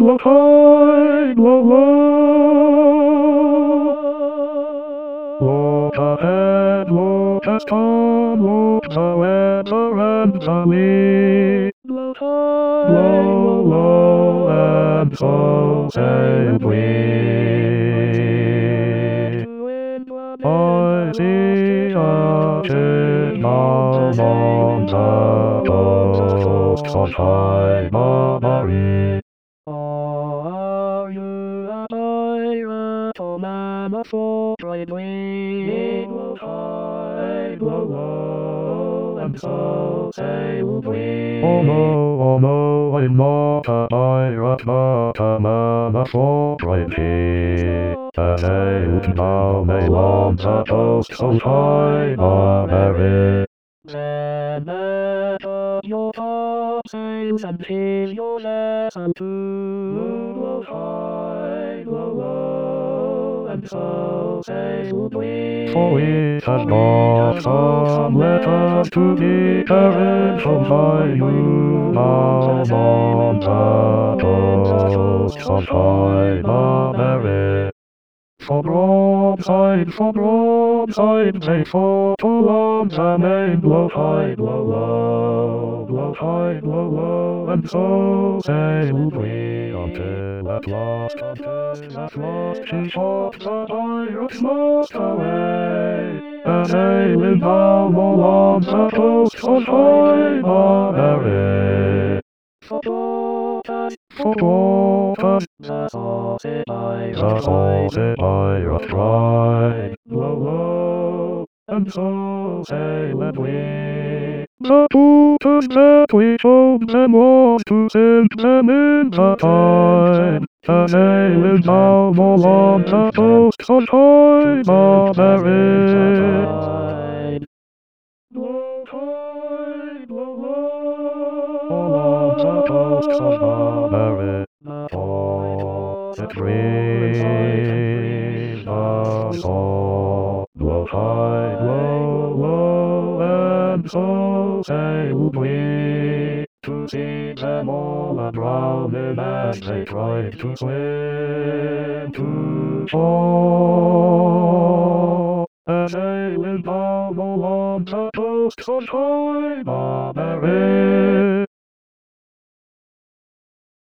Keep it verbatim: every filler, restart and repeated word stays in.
blow high, blow low. Look ahead, look as come, look the weather and the wind. Blow high, blow low, and so sail we. I see a ship now on the coast of high Barbary. Are you a pirate or man of war? Trade we, blow high, blow low, and so sail we. Oh no, oh no, I'm not a pirate, but a man of war. Trade we. The sails now may want the coast so high Barbary. Then let up your topsails and fill your lesson too. Blow high, blow low, and so sail we. For we have got some letters to be carried from by you now on the coast of high Barbary. For broadside, for broadside, they fought along the main. Blow high, blow low, blow high, blow low, and so sailed we until at last, until at last she shot the pirates most away. A sailing down along the coast of high Barbary. For daughters, for daughters, the saucy pirate, the saucy pirate cried, blow low, and so sailed we. The tutors that we told them was to send them in the tide. The sailing down along the coast of high Barbary. Blow high, blow low, along the coast of Barbary. For the trees are saw. Blow high, blow low, and so sailed we. To see them all a-drowning as they tried to swim to shore. A sailing down along the coast of high Barbary.